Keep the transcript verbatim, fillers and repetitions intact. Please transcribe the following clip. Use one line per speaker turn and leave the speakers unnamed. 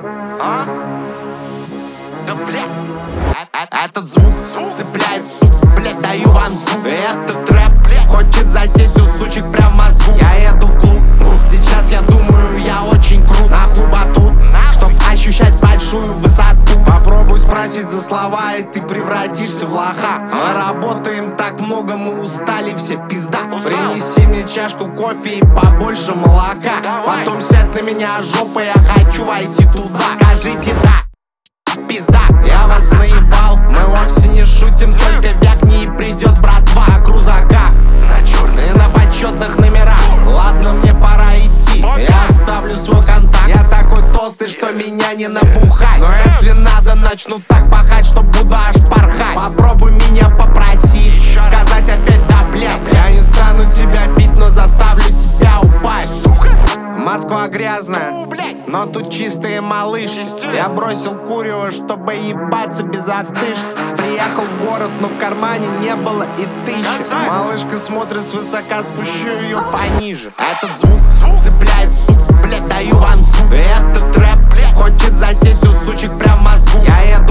А? Да блядь. Этот звук цепляет, сука, блядь, даю вам звук. Этот рэп, блядь, хочет засесть у сучек прям в мозгу. Я еду в клуб, сейчас я думаю, я очень крут. Нахуй батут, чтоб ощущать большую высоту. Попробуй спросить за слова, и ты превратишься в лоха. Мы работаем так много, мы устали все, пизда. Принеси мне чашку кофе и побольше молока. Потом сядь на меня жопой, я хочу войти туда. Скажите да, пизда, я вас наебал. Мы вовсе не шутим, только вякни и придет братва. На крузаках, на черных, на почетных номерах. Ладно, мне пора идти, я оставлю свой контакт. Я такой толстый, что меня не напухать. Но если надо, начну так пахать, что буду аж порхать. Попробуй меня попросить, сказать опять да, блядь. Я не стану тебя бить, но заставлю тебя упасть. Москва грязная, но тут чистые малышки. Я бросил курево, чтобы ебаться без отдышки. Приехал в город, но в кармане не было и тысячи. Малышка смотрит свысока, спущу ее пониже. Этот звук цепляет, сука, блядь, даю вам звук. Этот рэп хочет засесть у сучек прям в мозгу. Я еду